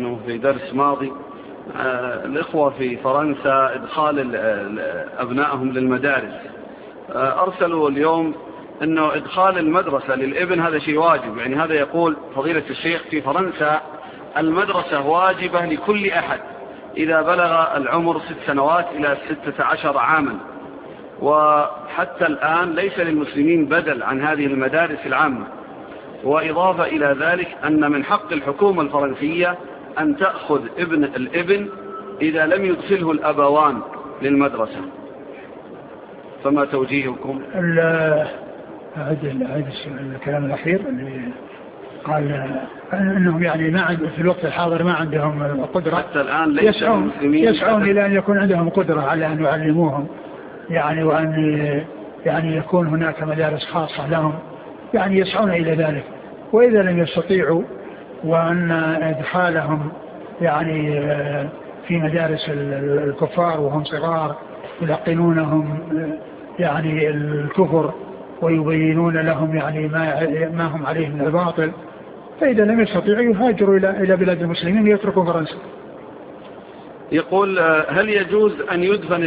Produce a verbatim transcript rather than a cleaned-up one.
عنه في درس ماضي، الإخوة في فرنسا إدخال أبنائهم للمدارس، أرسلوا اليوم أنه إدخال المدرسة للابن هذا شيء واجب. يعني هذا يقول فضيلة الشيخ في فرنسا المدرسة واجبة لكل أحد إذا بلغ العمر ست سنوات إلى ستة عشر عاما، وحتى الآن ليس للمسلمين بدل عن هذه المدارس العامة. وإضافة إلى ذلك أن من حق الحكومة الفرنسية أن تأخذ ابن الابن إذا لم يدخله الأبوان للمدرسة. فما توجيهكم؟ هذا الكلام الأخير اللي قال أنهم يعني ما عند في الوقت الحاضر ما عندهم قدرة حتى الآن ليس يسعون, يسعون إلى أن يكون عندهم قدرة على أن يعلموهم يعني، وأن يعني يكون هناك مدارس خاصة لهم، يعني يسعون إلى ذلك. وإذا لم يستطيعوا وأن إدخالهم يعني في مدارس الكفار وهم صغار يلقنونهم يعني الكفر ويبينون لهم يعني ما ما هم عليه من الباطل، فإذا لم يستطيعوا يهاجروا إلى إلى بلاد المسلمين ويتركوا فرنسا. يقول هل يجوز أن يدفن